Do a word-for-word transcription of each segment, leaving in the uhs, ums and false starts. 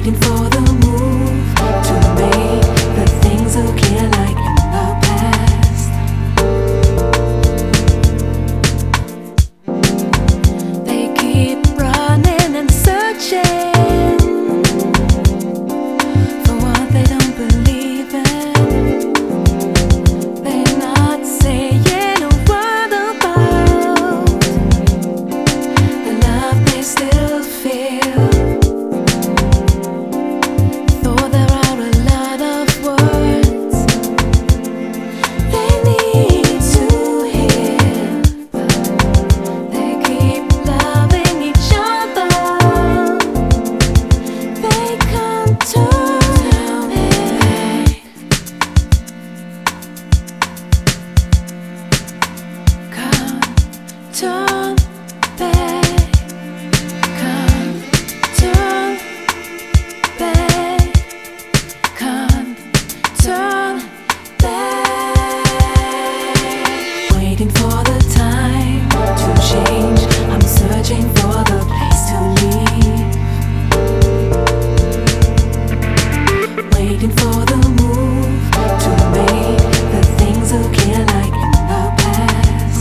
waiting for the move to make the things okay like in the past. They keep running and searching for what they don't believe in. They're not saying a word about the love they still feel. Turn back, come, turn back, come, turn back. Waiting for the time to change. I'm searching for the place to leave. Waiting for the move to make the things okay like in the past.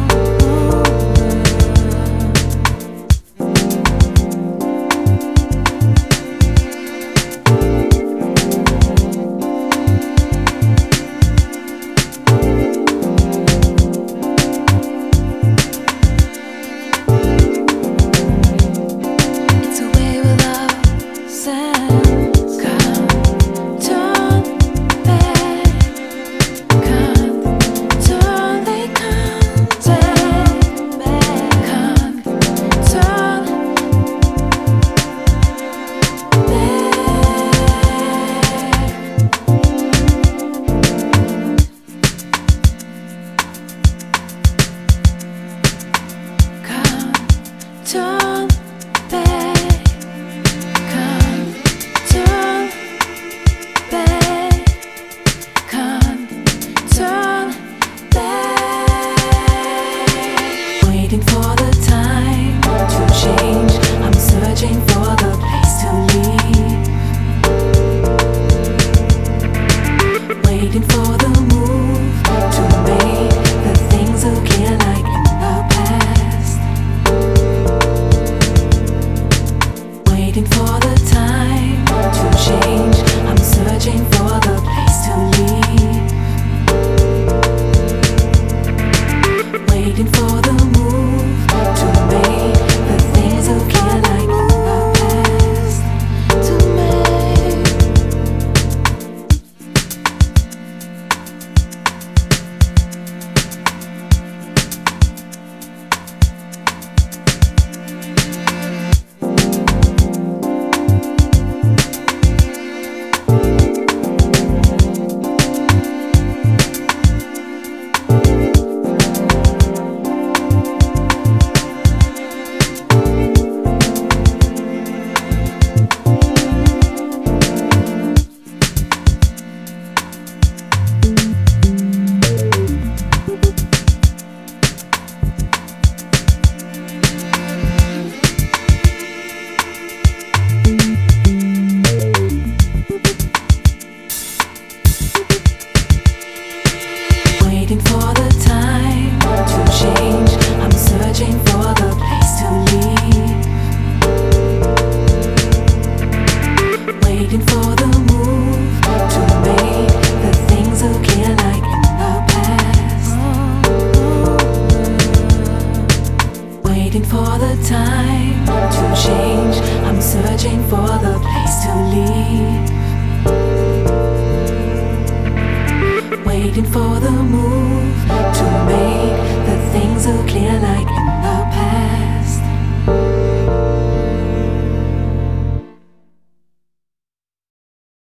Turn back, come, turn back, come, turn back. Waiting for the time to change. I'm searching for the place to leave. Waiting for the move to make the things okay like in the past. Waiting for the time to change. I'm searching for the place to leave. Waiting for the move to make the things okay like in the past. To make waiting for the time to change. I'm searching for the place to leave. Waiting for